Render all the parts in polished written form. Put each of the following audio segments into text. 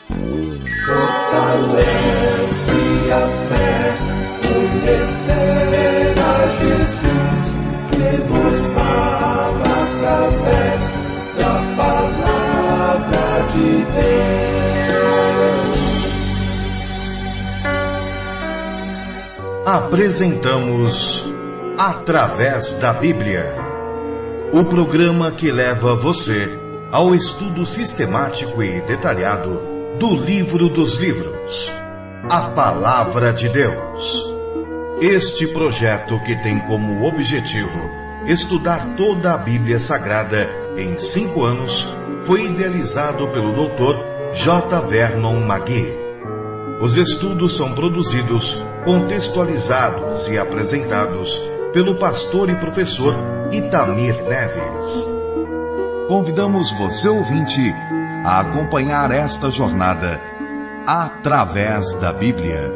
Fortalece a fé, conhecer a Jesus, que nos fala através da palavra de Deus. Apresentamos Através da Bíblia, o programa que leva você ao estudo sistemático e detalhado do livro dos livros, a Palavra de Deus. Este projeto, que tem como objetivo estudar toda a Bíblia Sagrada em 5 anos, foi idealizado pelo Dr. J. Vernon McGee. Os estudos são produzidos, contextualizados e apresentados pelo pastor e professor Itamir Neves. Convidamos você, ouvinte, a acompanhar esta jornada através da Bíblia.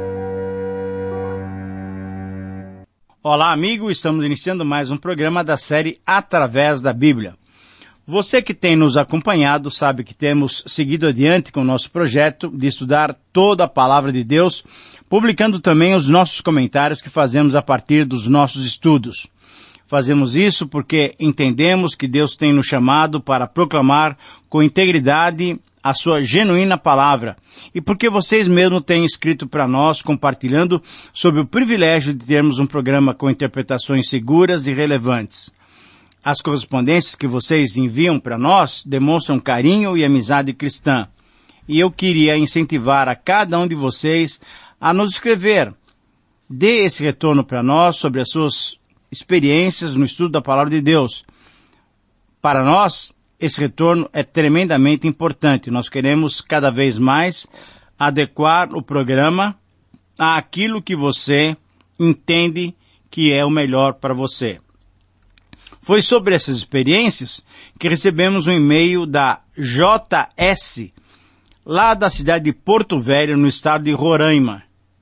Olá, amigo, estamos iniciando mais um programa da série Através da Bíblia. Você que tem nos acompanhado sabe que temos seguido adiante com o nosso projeto de estudar toda a Palavra de Deus, publicando também os nossos comentários que fazemos a partir dos nossos estudos. Fazemos isso porque entendemos que Deus tem nos chamado para proclamar com integridade a sua genuína palavra, e porque vocês mesmos têm escrito para nós, compartilhando sobre o privilégio de termos um programa com interpretações seguras e relevantes. As correspondências que vocês enviam para nós demonstram carinho e amizade cristã, e eu queria incentivar a cada um de vocês a nos escrever. Dê esse retorno para nós sobre as suas experiências no estudo da Palavra de Deus. Para nós, esse retorno é tremendamente importante. Nós queremos cada vez mais adequar o programa àquilo que você entende que é o melhor para você. Foi sobre essas experiências que recebemos um e-mail da JS, lá da cidade de Porto Velho, no estado de Roraima.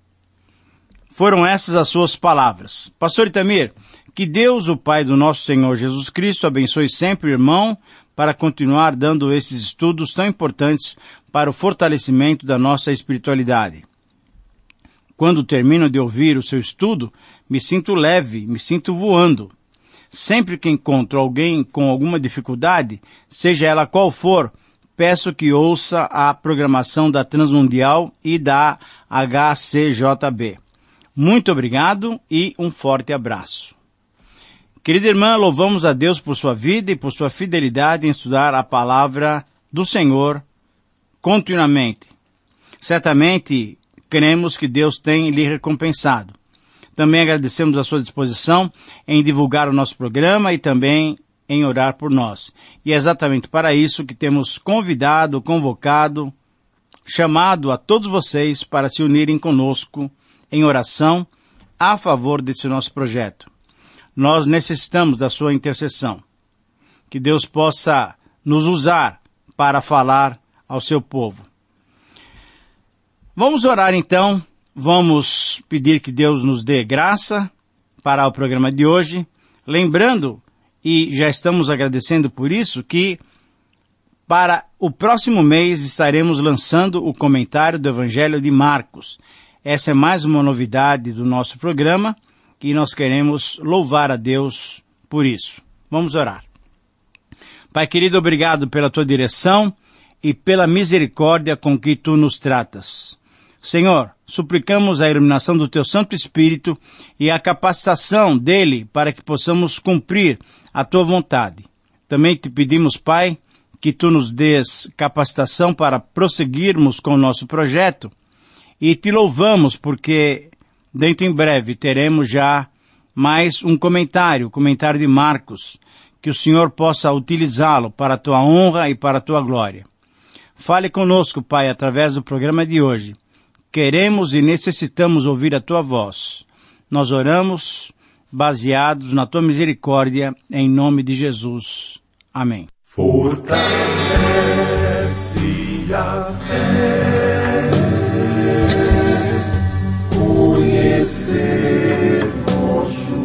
Foram essas as suas palavras. Pastor Itamir, que Deus, o Pai do nosso Senhor Jesus Cristo, abençoe sempre o irmão para continuar dando esses estudos tão importantes para o fortalecimento da nossa espiritualidade. Quando termino de ouvir o seu estudo, me sinto leve, me sinto voando. Sempre que encontro alguém com alguma dificuldade, seja ela qual for, peço que ouça a programação da Transmundial e da HCJB. Muito obrigado e um forte abraço. Querida irmã, louvamos a Deus por sua vida e por sua fidelidade em estudar a palavra do Senhor continuamente. Certamente, cremos que Deus tem lhe recompensado. Também agradecemos a sua disposição em divulgar o nosso programa e também em orar por nós. E é exatamente para isso que temos convidado, convocado, chamado a todos vocês para se unirem conosco em oração a favor desse nosso projeto. Nós necessitamos da sua intercessão. Que Deus possa nos usar para falar ao seu povo. Vamos orar então, vamos pedir que Deus nos dê graça para o programa de hoje, lembrando, e já estamos agradecendo por isso, que para o próximo mês estaremos lançando o comentário do Evangelho de Marcos. Essa é mais uma novidade do nosso programa e nós queremos louvar a Deus por isso. Vamos orar. Pai querido, obrigado pela tua direção e pela misericórdia com que tu nos tratas. Senhor, suplicamos a iluminação do teu Santo Espírito e a capacitação dele para que possamos cumprir a tua vontade. Também te pedimos, Pai, que tu nos dês capacitação para prosseguirmos com o nosso projeto. E te louvamos porque dentro em breve teremos já mais um comentário, o comentário de Marcos, que o Senhor possa utilizá-lo para a tua honra e para a tua glória. Fale conosco, Pai, através do programa de hoje. Queremos e necessitamos ouvir a tua voz. Nós oramos baseados na tua misericórdia, em nome de Jesus. Amém. Fortalece a fé, conhecer nosso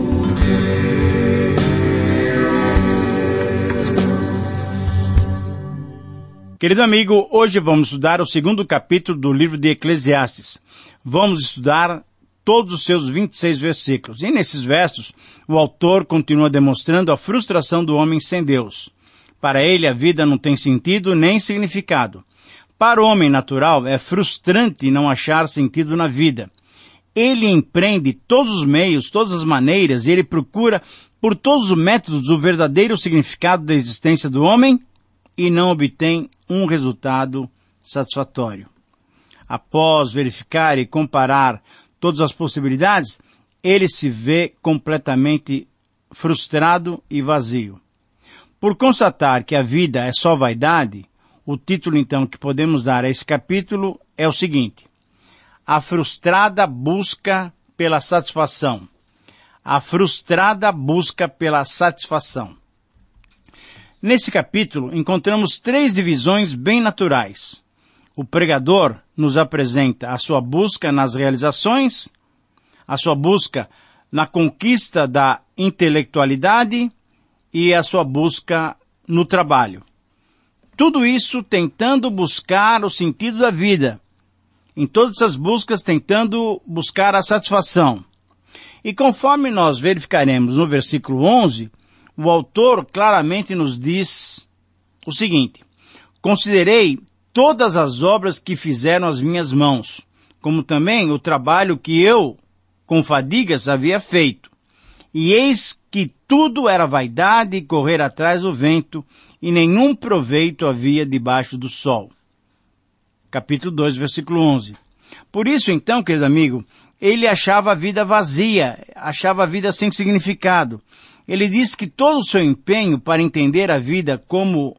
Deus. Querido amigo, hoje vamos estudar o 2º capítulo do livro de Eclesiastes. Vamos estudar todos os seus 26 versículos. E nesses versos, o autor continua demonstrando a frustração do homem sem Deus. Para ele, a vida não tem sentido nem significado. Para o homem natural, é frustrante não achar sentido na vida. Ele empreende todos os meios, todas as maneiras, e ele procura, por todos os métodos, o verdadeiro significado da existência do homem e não obtém um resultado satisfatório. Após verificar e comparar todas as possibilidades, ele se vê completamente frustrado e vazio. Por constatar que a vida é só vaidade, o título então que podemos dar a esse capítulo é o seguinte: A frustrada busca pela satisfação. A frustrada busca pela satisfação. Nesse capítulo, encontramos 3 divisões bem naturais. O pregador nos apresenta a sua busca nas realizações, a sua busca na conquista da intelectualidade e a sua busca no trabalho. Tudo isso tentando buscar o sentido da vida. Em todas essas buscas, tentando buscar a satisfação. E conforme nós verificaremos no versículo 11, o autor claramente nos diz o seguinte: Considerei todas as obras que fizeram as minhas mãos, como também o trabalho que eu, com fadigas, havia feito. E eis que tudo era vaidade e correr atrás do vento, e nenhum proveito havia debaixo do sol. Capítulo 2, versículo 11. Por isso, então, querido amigo, ele achava a vida vazia, achava a vida sem significado. Ele diz que todo o seu empenho para entender a vida como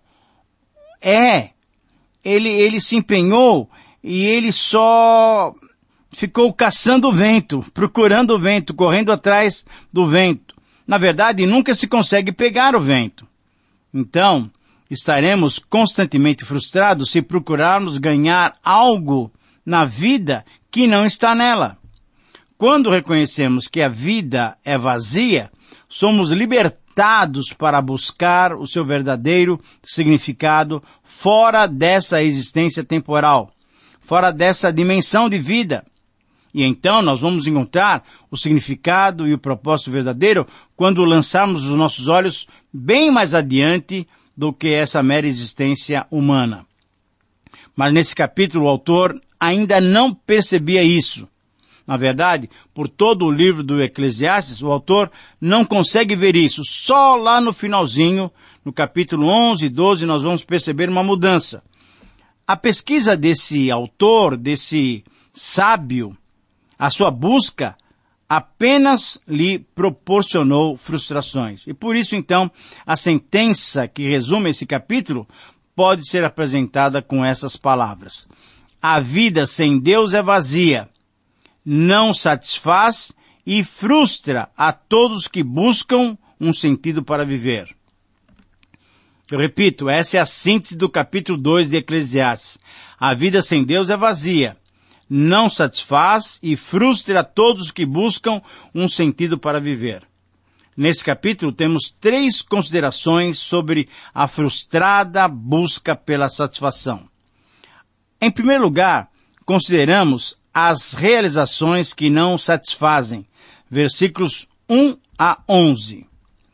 é, ele se empenhou e ele só ficou caçando o vento, procurando o vento, correndo atrás do vento. Na verdade, nunca se consegue pegar o vento. Então, estaremos constantemente frustrados se procurarmos ganhar algo na vida que não está nela. Quando reconhecemos que a vida é vazia, somos libertados para buscar o seu verdadeiro significado fora dessa existência temporal, fora dessa dimensão de vida. E então nós vamos encontrar o significado e o propósito verdadeiro quando lançarmos os nossos olhos bem mais adiante do que essa mera existência humana. Mas nesse capítulo o autor ainda não percebia isso. Na verdade, por todo o livro do Eclesiastes, o autor não consegue ver isso. Só lá no finalzinho, no capítulo 11 e 12, nós vamos perceber uma mudança. A pesquisa desse autor, desse sábio, a sua busca apenas lhe proporcionou frustrações. E por isso, então, a sentença que resume esse capítulo pode ser apresentada com essas palavras: A vida sem Deus é vazia, não satisfaz e frustra a todos que buscam um sentido para viver. Eu repito, essa é a síntese do capítulo 2 de Eclesiastes. A vida sem Deus é vazia, não satisfaz e frustra a todos que buscam um sentido para viver. Nesse capítulo temos 3 considerações sobre a frustrada busca pela satisfação. Em primeiro lugar, consideramos as realizações que não satisfazem, versículos 1 a 11.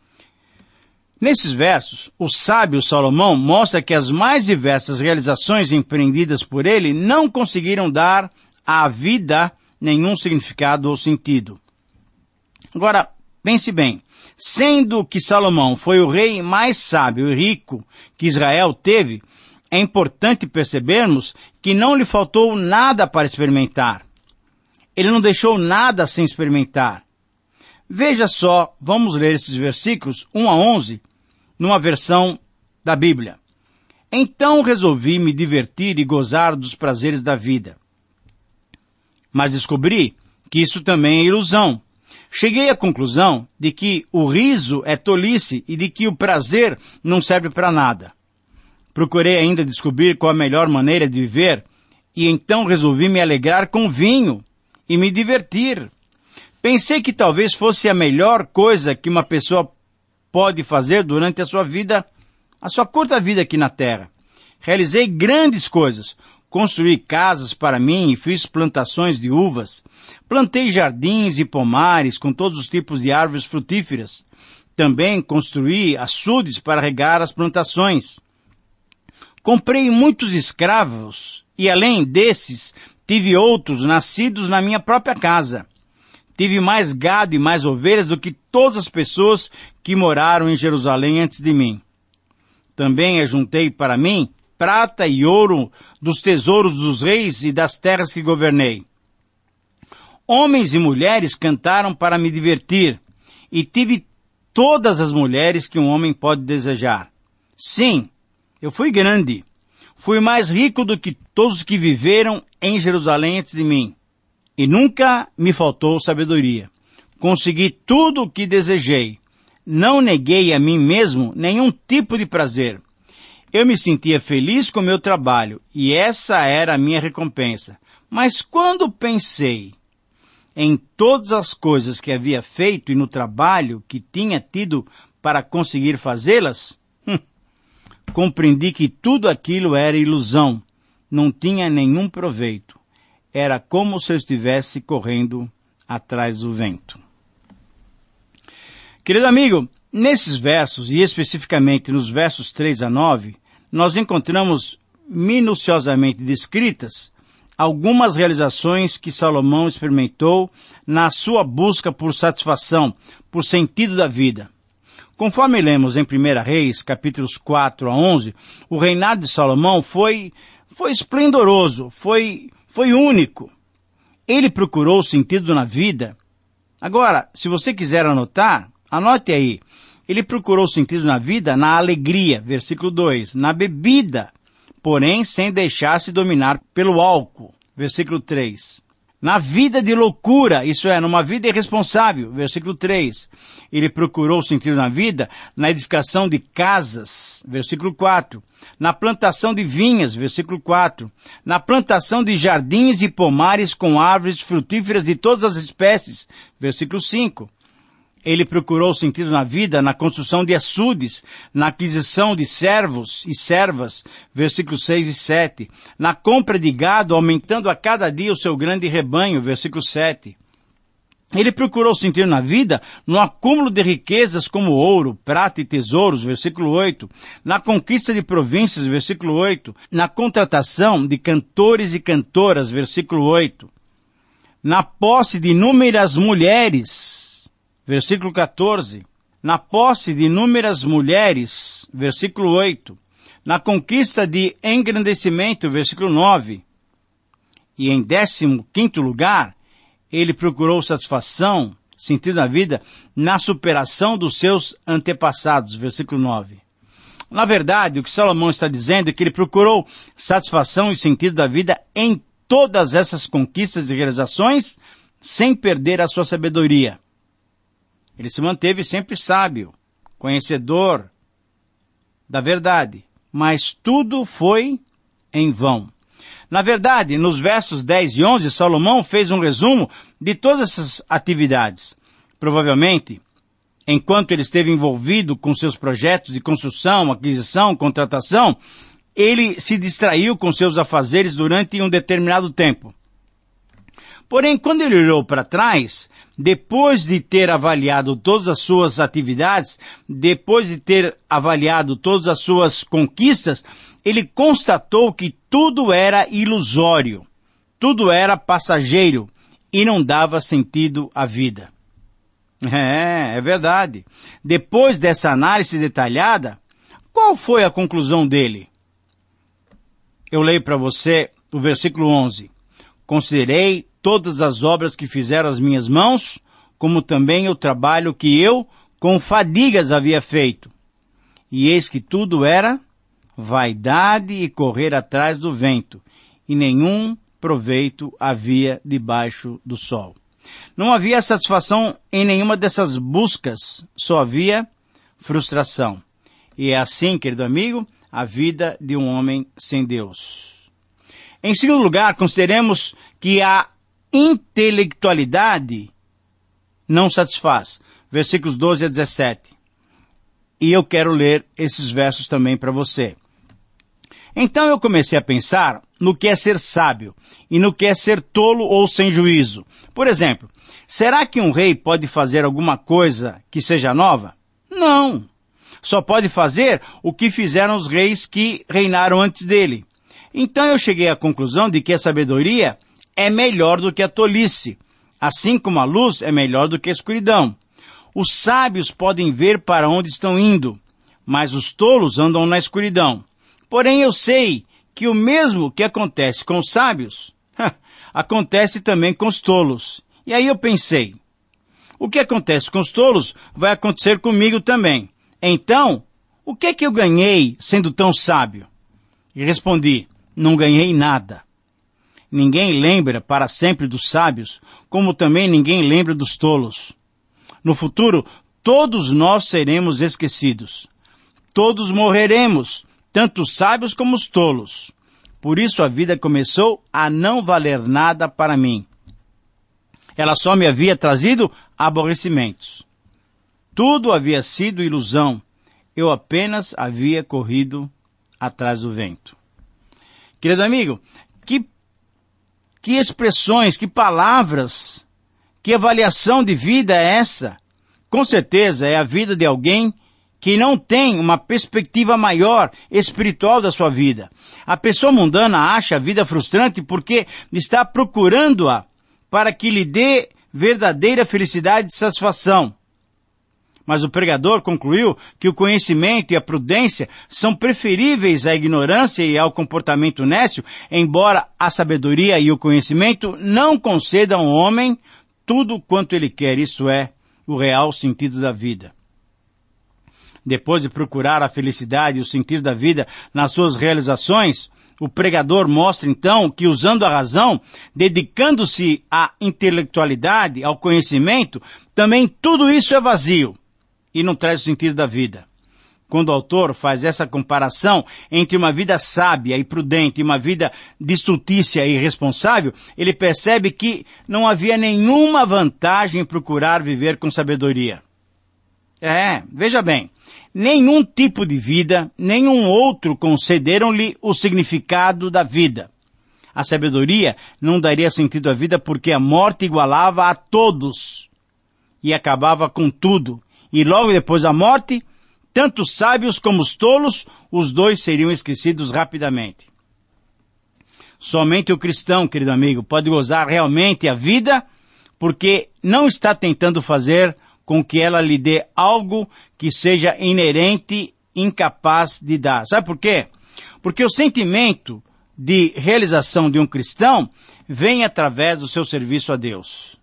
Nesses versos, o sábio Salomão mostra que as mais diversas realizações empreendidas por ele não conseguiram dar à vida nenhum significado ou sentido. Agora, pense bem, sendo que Salomão foi o rei mais sábio e rico que Israel teve, é importante percebermos que não lhe faltou nada para experimentar. Ele não deixou nada sem experimentar. Veja só, vamos ler esses versículos 1 a 11, numa versão da Bíblia. Então resolvi me divertir e gozar dos prazeres da vida. Mas descobri que isso também é ilusão. Cheguei à conclusão de que o riso é tolice e de que o prazer não serve para nada. Procurei ainda descobrir qual a melhor maneira de viver e então resolvi me alegrar com vinho e me divertir. Pensei que talvez fosse a melhor coisa que uma pessoa pode fazer durante a sua vida, a sua curta vida aqui na Terra. Realizei grandes coisas. Construí casas para mim e fiz plantações de uvas. Plantei jardins e pomares com todos os tipos de árvores frutíferas. Também construí açudes para regar as plantações. Comprei muitos escravos e, além desses, tive outros nascidos na minha própria casa. Tive mais gado e mais ovelhas do que todas as pessoas que moraram em Jerusalém antes de mim. Também ajuntei para mim prata e ouro dos tesouros dos reis e das terras que governei. Homens e mulheres cantaram para me divertir, e tive todas as mulheres que um homem pode desejar. Sim, eu fui grande. Fui mais rico do que todos os que viveram em Jerusalém antes de mim. E nunca me faltou sabedoria. Consegui tudo o que desejei. Não neguei a mim mesmo nenhum tipo de prazer. Eu me sentia feliz com o meu trabalho, e essa era a minha recompensa. Mas quando pensei em todas as coisas que havia feito e no trabalho que tinha tido para conseguir fazê-las, compreendi que tudo aquilo era ilusão, não tinha nenhum proveito. Era como se eu estivesse correndo atrás do vento. Querido amigo, nesses versos, e especificamente nos versos 3 a 9, nós encontramos minuciosamente descritas algumas realizações que Salomão experimentou na sua busca por satisfação, por sentido da vida. Conforme lemos em 1 Reis, capítulos 4 a 11, o reinado de Salomão foi esplendoroso, foi único. Ele procurou sentido na vida. Agora, se você quiser anotar, anote aí. Ele procurou sentido na vida, na alegria, versículo 2, na bebida, porém sem deixar-se dominar pelo álcool, versículo 3. Na vida de loucura, isso é, numa vida irresponsável, versículo 3. Ele procurou sentido na vida, na edificação de casas, versículo 4. Na plantação de vinhas, versículo 4. Na plantação de jardins e pomares com árvores frutíferas de todas as espécies, versículo 5. Ele procurou sentido na vida, na construção de açudes, na aquisição de servos e servas, versículos 6 e 7. Na compra de gado, aumentando a cada dia o seu grande rebanho, versículo 7. Ele procurou sentido na vida, no acúmulo de riquezas como ouro, prata e tesouros, versículo 8. Na conquista de províncias, versículo 8. Na contratação de cantores e cantoras, versículo 8. Na posse de inúmeras mulheres, versículo 14, na posse de inúmeras mulheres, versículo 8, na conquista de engrandecimento, versículo 9, e em 15º lugar, ele procurou satisfação, sentido da vida, na superação dos seus antepassados, versículo 9. Na verdade, o que Salomão está dizendo é que ele procurou satisfação e sentido da vida em todas essas conquistas e realizações, sem perder a sua sabedoria. Ele se manteve sempre sábio, conhecedor da verdade, mas tudo foi em vão. Na verdade, nos versos 10 e 11, Salomão fez um resumo de todas essas atividades. Provavelmente, enquanto ele esteve envolvido com seus projetos de construção, aquisição, contratação, ele se distraiu com seus afazeres durante um determinado tempo. Porém, quando ele olhou para trás, depois de ter avaliado todas as suas atividades, depois de ter avaliado todas as suas conquistas, ele constatou que tudo era ilusório, tudo era passageiro e não dava sentido à vida. É verdade. Depois dessa análise detalhada, qual foi a conclusão dele? Eu leio para você o versículo 11. Considerei todas as obras que fizeram as minhas mãos, como também o trabalho que eu, com fadigas, havia feito. E eis que tudo era vaidade e correr atrás do vento, e nenhum proveito havia debaixo do sol. Não havia satisfação em nenhuma dessas buscas, só havia frustração. E é assim, querido amigo, a vida de um homem sem Deus. Em segundo lugar, consideremos que a intelectualidade não satisfaz. Versículos 12 a 17. E eu quero ler esses versos também para você. Então eu comecei a pensar no que é ser sábio e no que é ser tolo ou sem juízo. Por exemplo, será que um rei pode fazer alguma coisa que seja nova? Não. Só pode fazer o que fizeram os reis que reinaram antes dele. Então eu cheguei à conclusão de que a sabedoria é melhor do que a tolice, assim como a luz é melhor do que a escuridão. Os sábios podem ver para onde estão indo, mas os tolos andam na escuridão. Porém eu sei que o mesmo que acontece com os sábios, acontece também com os tolos. E aí eu pensei, o que acontece com os tolos vai acontecer comigo também. Então, o que é que eu ganhei sendo tão sábio? E respondi, não ganhei nada. Ninguém lembra para sempre dos sábios, como também ninguém lembra dos tolos. No futuro, todos nós seremos esquecidos. Todos morreremos, tanto os sábios como os tolos. Por isso a vida começou a não valer nada para mim. Ela só me havia trazido aborrecimentos. Tudo havia sido ilusão. Eu apenas havia corrido atrás do vento. Querido amigo, que expressões, que palavras, que avaliação de vida é essa? Com certeza é a vida de alguém que não tem uma perspectiva maior espiritual da sua vida. A pessoa mundana acha a vida frustrante porque está procurando-a para que lhe dê verdadeira felicidade e satisfação. Mas o pregador concluiu que o conhecimento e a prudência são preferíveis à ignorância e ao comportamento nécio, embora a sabedoria e o conhecimento não concedam ao homem tudo quanto ele quer, isso é, o real sentido da vida. Depois de procurar a felicidade e o sentido da vida nas suas realizações, o pregador mostra então que usando a razão, dedicando-se à intelectualidade, ao conhecimento, também tudo isso é vazio e não traz o sentido da vida. Quando o autor faz essa comparação entre uma vida sábia e prudente e uma vida de estultícia e irresponsável, ele percebe que não havia nenhuma vantagem em procurar viver com sabedoria. Veja bem, nenhum tipo de vida, nenhum outro concederam-lhe o significado da vida. A sabedoria não daria sentido à vida porque a morte igualava a todos e acabava com tudo. E logo depois da morte, tanto os sábios como os tolos, os dois seriam esquecidos rapidamente. Somente o cristão, querido amigo, pode gozar realmente a vida porque não está tentando fazer com que ela lhe dê algo que seja inerente, incapaz de dar. Sabe por quê? Porque o sentimento de realização de um cristão vem através do seu serviço a Deus.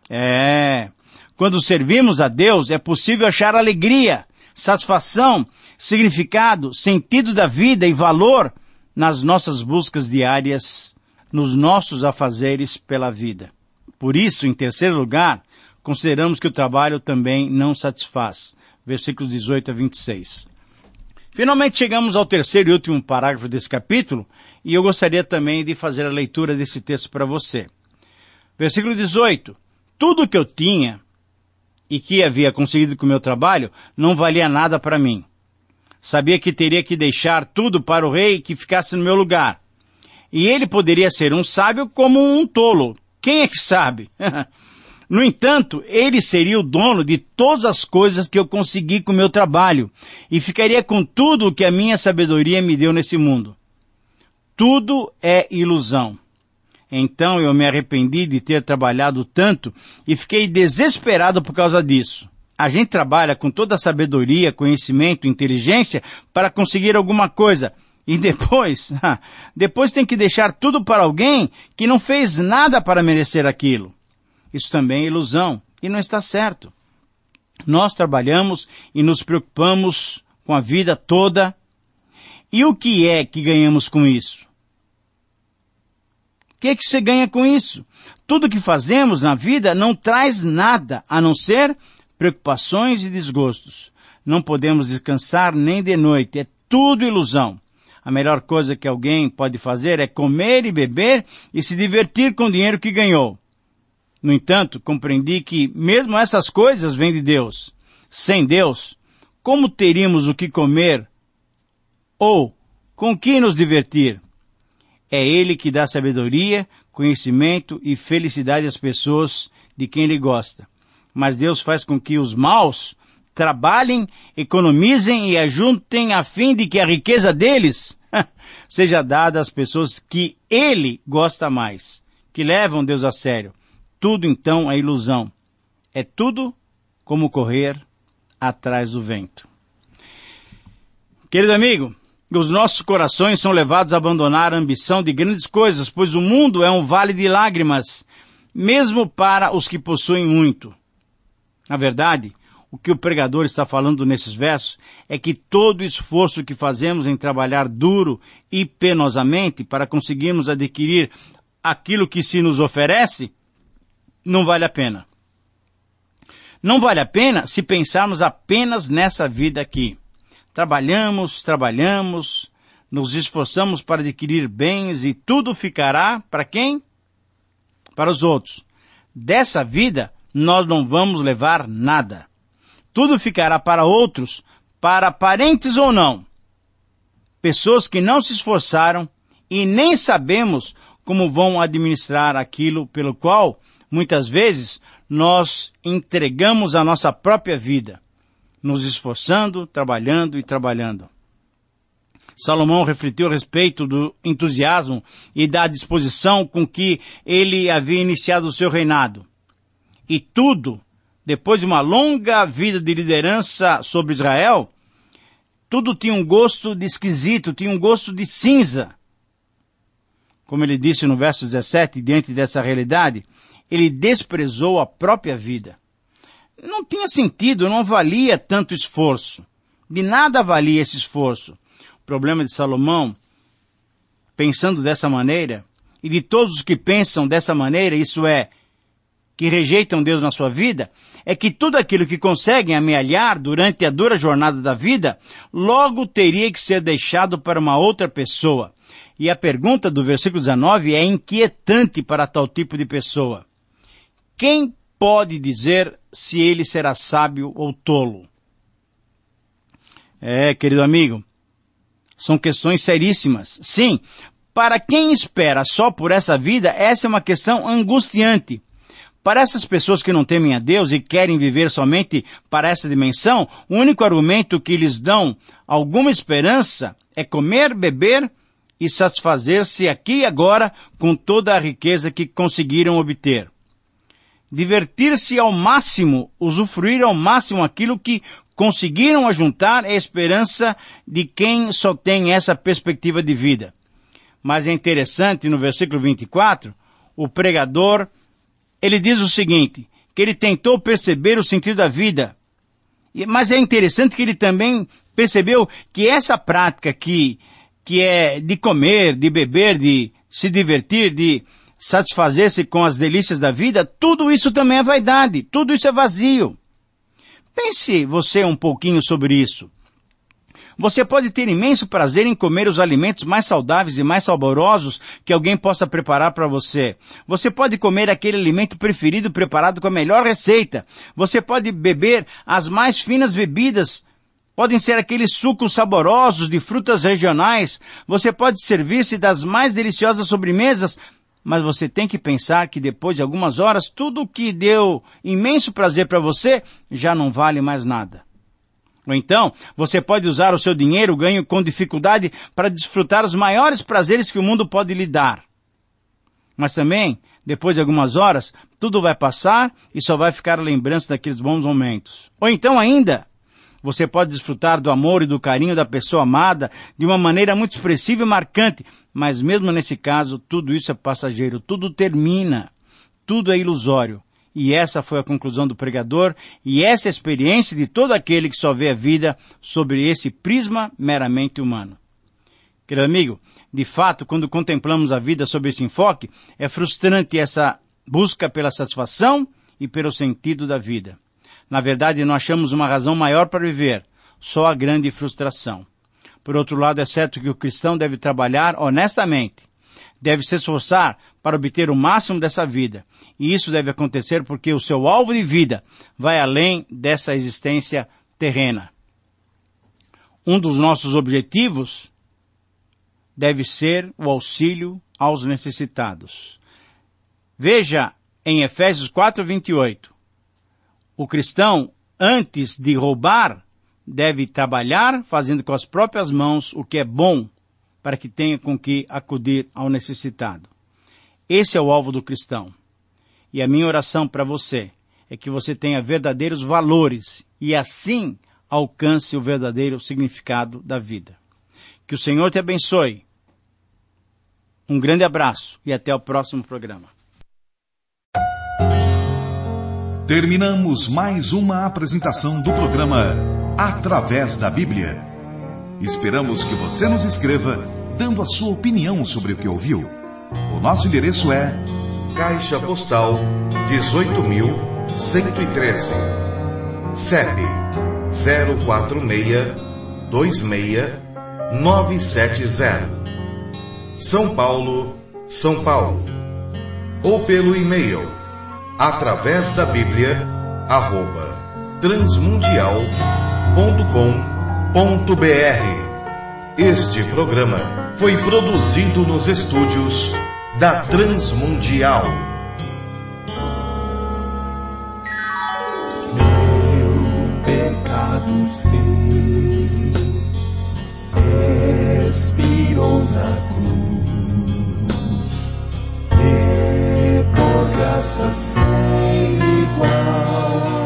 Quando servimos a Deus, é possível achar alegria, satisfação, significado, sentido da vida e valor nas nossas buscas diárias, nos nossos afazeres pela vida. Por isso, em terceiro lugar, consideramos que o trabalho também não satisfaz. Versículos 18 a 26. Finalmente chegamos ao terceiro e último parágrafo desse capítulo, e eu gostaria também de fazer a leitura desse texto para você. Versículo 18. Tudo que eu tinha e que havia conseguido com o meu trabalho não valia nada para mim. Sabia que teria que deixar tudo para o rei que ficasse no meu lugar. E ele poderia ser um sábio como um tolo. Quem é que sabe? No entanto, ele seria o dono de todas as coisas que eu consegui com o meu trabalho e ficaria com tudo o que a minha sabedoria me deu nesse mundo. Tudo é ilusão. Então eu me arrependi de ter trabalhado tanto e fiquei desesperado por causa disso. A gente trabalha com toda a sabedoria, conhecimento, inteligência para conseguir alguma coisa. E depois tem que deixar tudo para alguém que não fez nada para merecer aquilo. Isso também é ilusão e não está certo. Nós trabalhamos e nos preocupamos com a vida toda. E o que é que ganhamos com isso? O que é que você ganha com isso? Tudo que fazemos na vida não traz nada, a não ser preocupações e desgostos. Não podemos descansar nem de noite, é tudo ilusão. A melhor coisa que alguém pode fazer é comer e beber e se divertir com o dinheiro que ganhou. No entanto, compreendi que mesmo essas coisas vêm de Deus. Sem Deus, como teríamos o que comer ou Com que nos divertir? É Ele que dá sabedoria, conhecimento e felicidade às pessoas de quem Ele gosta. Mas Deus faz com que os maus trabalhem, economizem e ajuntem a fim de que a riqueza deles seja dada às pessoas que Ele gosta mais, que levam Deus a sério. Tudo então é ilusão. É tudo como correr atrás do vento. Querido amigo, os nossos corações são levados a abandonar a ambição de grandes coisas, pois o mundo é um vale de lágrimas, mesmo para os que possuem muito. Na verdade, o que o pregador está falando nesses versos é que todo esforço que fazemos em trabalhar duro e penosamente para conseguirmos adquirir aquilo que se nos oferece, não vale a pena. Não vale a pena se pensarmos apenas nessa vida aqui. Trabalhamos, nos esforçamos para adquirir bens e tudo ficará para quem? Para os outros. Dessa vida, nós não vamos levar nada. Tudo ficará para outros, para parentes ou não. Pessoas que não se esforçaram e nem sabemos como vão administrar aquilo pelo qual, muitas vezes, nós entregamos a nossa própria vida, nos esforçando, trabalhando e trabalhando. Salomão refletiu a respeito do entusiasmo e da disposição com que ele havia iniciado o seu reinado. E tudo, depois de uma longa vida de liderança sobre Israel, tudo tinha um gosto de esquisito, tinha um gosto de cinza. Como ele disse no verso 17, diante dessa realidade, ele desprezou a própria vida. Não tinha sentido, não valia tanto esforço. De nada valia esse esforço. O problema de Salomão, pensando dessa maneira, e de todos os que pensam dessa maneira, isso é, que rejeitam Deus na sua vida, é que tudo aquilo que conseguem amealhar durante a dura jornada da vida, logo teria que ser deixado para uma outra pessoa. E a pergunta do versículo 19 é inquietante para tal tipo de pessoa. Quem pode dizer se ele será sábio ou tolo? Querido amigo, são questões seríssimas. Sim, para quem espera só por essa vida, essa é uma questão angustiante. Para essas pessoas que não temem a Deus e querem viver somente para essa dimensão, o único argumento que lhes dão alguma esperança é comer, beber e satisfazer-se aqui e agora com toda a riqueza que conseguiram obter. Divertir-se ao máximo, usufruir ao máximo aquilo que conseguiram ajuntar é a esperança de quem só tem essa perspectiva de vida. Mas é interessante, no versículo 24, o pregador, ele diz o seguinte, que ele tentou perceber o sentido da vida. Mas é interessante que ele também percebeu que essa prática que é de comer, de beber, de se divertir, de satisfazer-se com as delícias da vida, tudo isso também é vaidade, tudo isso é vazio. Pense você um pouquinho sobre isso. Você pode ter imenso prazer em comer os alimentos mais saudáveis e mais saborosos que alguém possa preparar para você. Você pode comer aquele alimento preferido preparado com a melhor receita. Você pode beber as mais finas bebidas. Podem ser aqueles sucos saborosos de frutas regionais. Você pode servir-se das mais deliciosas sobremesas. Mas você tem que pensar que depois de algumas horas, tudo o que deu imenso prazer para você já não vale mais nada. Ou então, você pode usar o seu dinheiro ganho com dificuldade para desfrutar os maiores prazeres que o mundo pode lhe dar. Mas também, depois de algumas horas, tudo vai passar e só vai ficar a lembrança daqueles bons momentos. Ou então ainda, você pode desfrutar do amor e do carinho da pessoa amada de uma maneira muito expressiva e marcante, mas mesmo nesse caso, tudo isso é passageiro, tudo termina, tudo é ilusório. E essa foi a conclusão do pregador, e essa é a experiência de todo aquele que só vê a vida sobre esse prisma meramente humano. Querido amigo, de fato, quando contemplamos a vida sob esse enfoque, é frustrante essa busca pela satisfação e pelo sentido da vida. Na verdade, não achamos uma razão maior para viver, só a grande frustração. Por outro lado, é certo que o cristão deve trabalhar honestamente, deve se esforçar para obter o máximo dessa vida. E isso deve acontecer porque o seu alvo de vida vai além dessa existência terrena. Um dos nossos objetivos deve ser o auxílio aos necessitados. Veja em Efésios 4:28, o cristão, antes de roubar, deve trabalhar fazendo com as próprias mãos o que é bom, para que tenha com que acudir ao necessitado. Esse é o alvo do cristão. E a minha oração para você é que você tenha verdadeiros valores e assim alcance o verdadeiro significado da vida. Que o Senhor te abençoe. Um grande abraço e até o próximo programa. Terminamos mais uma apresentação do programa Através da Bíblia. Esperamos que você nos escreva dando a sua opinião sobre o que ouviu. O nosso endereço é Caixa Postal 18.113, CEP 04626-970, São Paulo, São Paulo. Ou pelo e-mail através da Bíblia @transmundial.com.br. Este programa foi produzido nos estúdios da Transmundial. Meu pecado sei, expirou na cruz, e por graça sem igual.